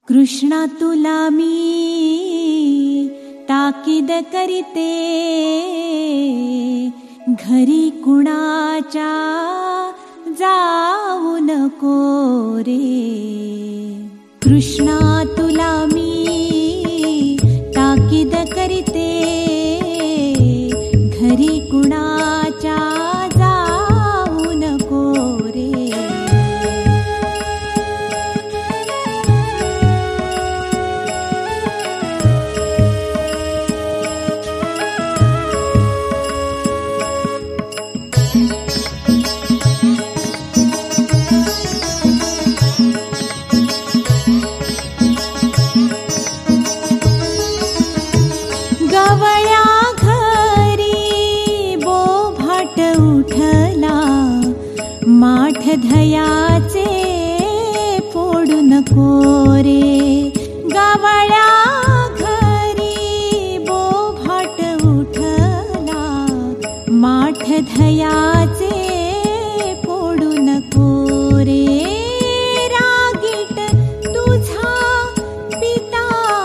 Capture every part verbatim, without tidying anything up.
कृष्णा तुला मी ताकीद करीते, घरी कुणाच्या जाऊ नको रे. कृष्णा तुला मी ताकीद करीते, घरी कुणाच्या जाऊ नको रे. गवळ्या घरी बोभाट उठला, माठ धयाचे फोडू नको रे. गवळ्या घरी बोभाट उठला, माठ धयाचे फोडू नको रे. रागीट तुझा पिता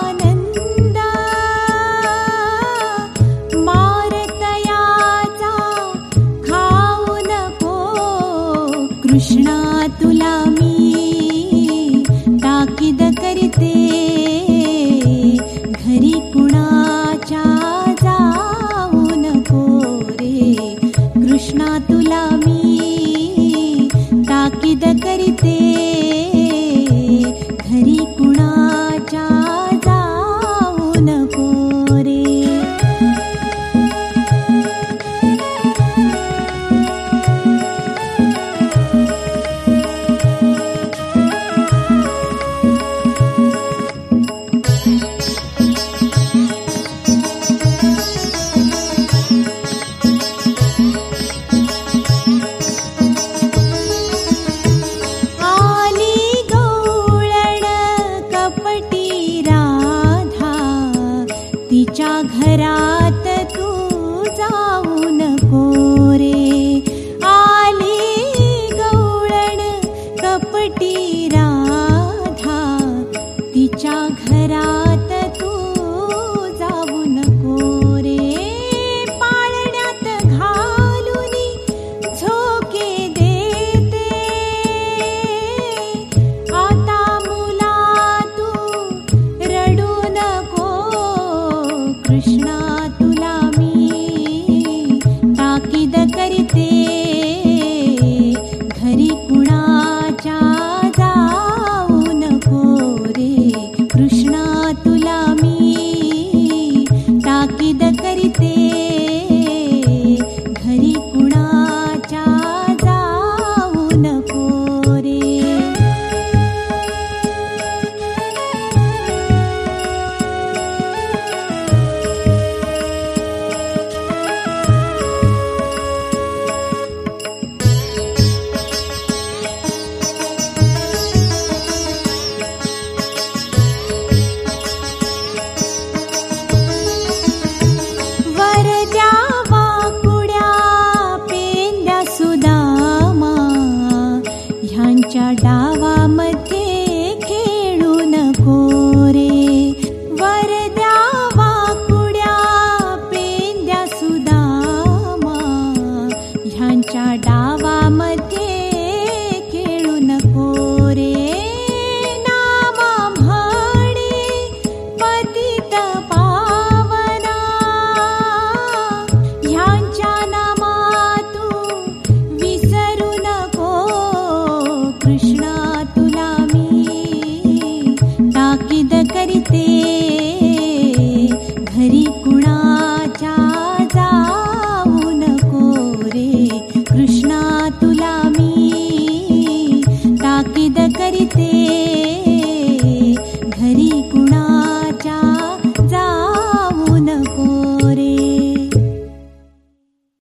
कृष्णा तुला मी ताकीद करीते, घरी कुणाच्या जाऊ नको रे. कृष्णा तुला मी ताकीद करीते, घरी कुणाच्या जाऊ नको रे. तिच्या घरात तू जाऊ नको रे. आली गवळण कपटी राधा, तिच्या घरात तू जाऊ नको रे. पाळण्यात घालून झोके देते, आता मुला तू रडू नको. कृष्णा तुला मी ताकीद करीते, घरी कुणाच्या जाऊ नको रे. कृष्णा तुला मी ताकीद करीते, घरी कुणाच्या जाऊ नको रे. ह्यांच्या डावामध्ये खेळू नको रे. वरद्या वाकुड्या पेंद्या सुदामा, ह्यांच्या डावामध्ये खेळू नको रे. नामा म्हणे पतित पावना, ह्यांच्या नामा तू विसरू नको. कृष्णा तुला मी ताकीद करीते, घरी